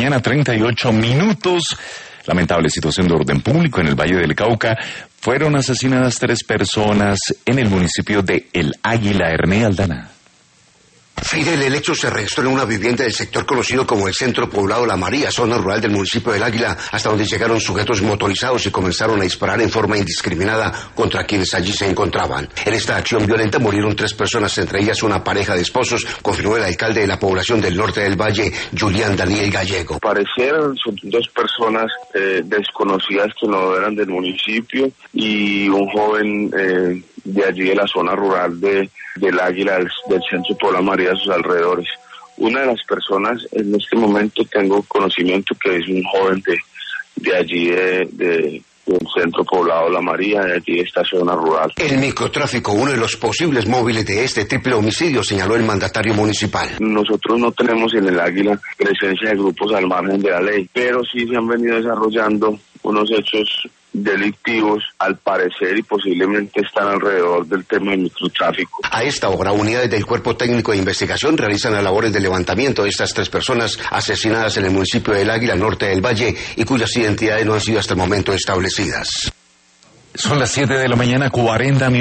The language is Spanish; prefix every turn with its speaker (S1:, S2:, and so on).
S1: mañana, 38 minutos. Lamentable situación de orden público en el Valle del Cauca. Fueron asesinadas 3 personas en el municipio de El Águila, Herné Aldana.
S2: Fidel, el hecho se registró en una vivienda del sector conocido como el Centro Poblado La María, zona rural del municipio del Águila, hasta donde llegaron sujetos motorizados y comenzaron a disparar en forma indiscriminada contra quienes allí se encontraban. En esta acción violenta murieron 3 personas, entre ellas una pareja de esposos, confirmó el alcalde de la población del norte del Valle, Julián Daniel Gallego.
S3: Parecieron son 2 personas desconocidas que no eran del municipio y un joven de allí de la zona rural del Águila, del Centro Poblado La María, a sus alrededores. Una de las personas, en este momento tengo conocimiento que es un joven de allí, del Centro Poblado La María, de allí de esta zona rural.
S2: El microtráfico, uno de los posibles móviles de este triple homicidio, señaló el mandatario municipal.
S3: Nosotros no tenemos en el Águila presencia de grupos al margen de la ley, pero sí se han venido desarrollando unos hechos delictivos, al parecer, y posiblemente están alrededor del tema del microtráfico.
S2: A esta hora, unidades del Cuerpo Técnico de Investigación realizan las labores de levantamiento de estas 3 personas asesinadas en el municipio del Águila, norte del Valle, y cuyas identidades no han sido hasta el momento establecidas.
S1: Son las 7 de la mañana, 40 minutos.